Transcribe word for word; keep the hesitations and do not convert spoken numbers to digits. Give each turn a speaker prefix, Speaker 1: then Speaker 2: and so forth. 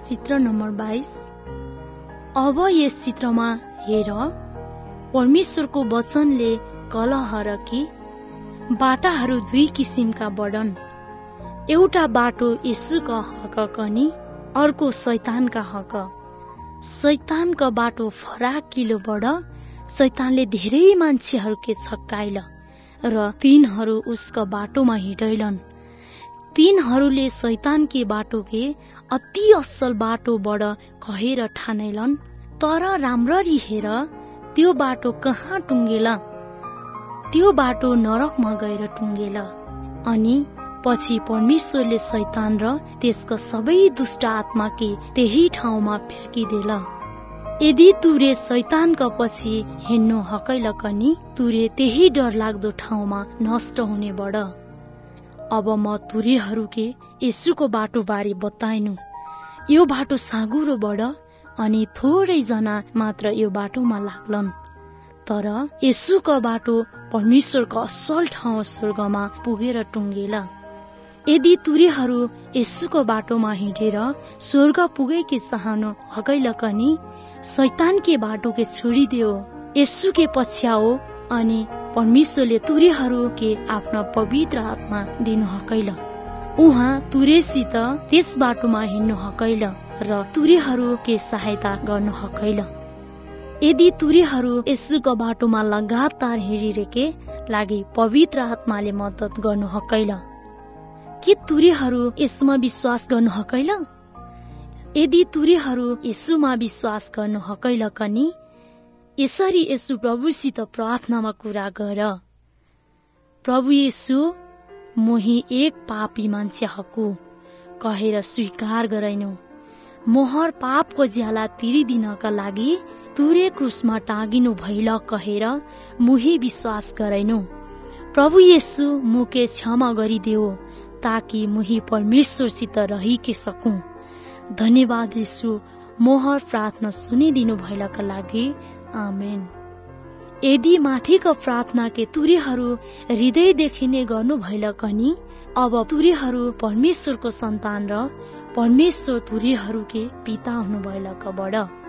Speaker 1: चित्र नम्बर बाइस। अब यस चित्रमा हेर, परमेश्वरको वचनले कलह र कि बाटाहरू दुई किसिमका बढन्। एउटा बाटो येशूका हक कनी, अर्को शैतानका हक। शैतानका बाटो फराकिलो बढ, शैतानले धेरै मान्छेहरूके छक्काइल र तिनीहरू उसका बाटोमा हिँडैलन। तिनीहरूले शैतानके बाटोके अति असल बाटोबाट कहेर ठानैलन। तर राम्ररी हेर, त्यो बाटो कहाँ टुङ्गेला? त्यो बाटो नरकमा गएर टुङ्गेला। अनि पछि परमेश्वरले शैतान र त्यसका सबै दुष्ट आत्माके त्यही ठाउँमा फ्याँकिदेला। यदि तुरे शैतानका पछि हिँड्नु हकैल कनी, तुरे त्यही डरलाग्दो ठाउँमा नष्ट हुने बड। अब म तुरेहरूके येशूको बाटो बारे बताइनु। यो बाटो साँगुरो बड अनि थोरै जना मात्र यो बाटोमा लाग्लन। तर येशूको बाटो परमेश्वरको असल ठाउँ स्वर्गमा पुगेर टुङ्गेला। यदि तुरेहरू येशूको बाटोमा हिँडेर स्वर्ग पुगेकी चाहनु हकैल कनी, शैतानके बाटोके छोडिदेऊ, येशूके पछ्याओ अनि परमेश्वरले तुरेहरूके आफ्ना पवित्र आत्मा दिनु हकैल। उहाँ तुरेसित त्यस बाटोमा हिँड्नु हकैल र तुरेहरूके सहायता गर्नु हकैल। यदि तुरेहरू येशूको बाटोमा लगातार हिँडिरहेके लागि पवित्र आत्माले मद्दत गर्नु हकैल। के तुरेहरू येशूमा विश्वास गर्नु हकैल? यदि तुरेहरू येशूमा विश्वास गर्नु हकैल कनी, यसरी येशू प्रभुसित प्रार्थनामा कुरा गर। प्रभु येशू, मोही एक पापी मान्छे हकु कहेर स्वीकार गराइनु। मोहर पापको ज्याला तिरिदिनका लागि तुरे क्रुसमा टाँगिनु भइल कहेर मुही विश्वास गराइनु। प्रभु येशू मुके क्षमा गरिदेऊ ताकि मुही परमेश्वरसित रहिके सकूं। धन्यवाद येशू, मोहर प्रार्थना सुनिदिनु भइलका लागि आमेन। यदि माथिको प्रार्थना के तुरेहरू हृदयदेखि नै गर्नु भइल कनी, अब तुरेहरू परमेश्वरको सन्तान र परमेश्वर तुरेहरूके पिता हुनु भइलका बड।